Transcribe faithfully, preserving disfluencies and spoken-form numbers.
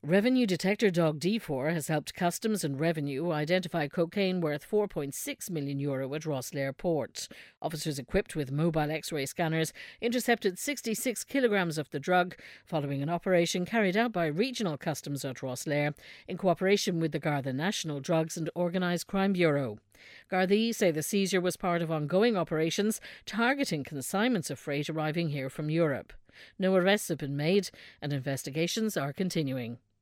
Revenue detector dog D four has helped Customs and Revenue identify cocaine worth four point six million euro at Rosslare Port. Officers equipped with mobile X-ray scanners intercepted sixty-six kilograms of the drug following an operation carried out by Regional Customs at Rosslare in cooperation with the Garda National Drugs and Organised Crime Bureau. Gardaí say the seizure was part of ongoing operations targeting consignments of freight arriving here from Europe. No arrests have been made and investigations are continuing.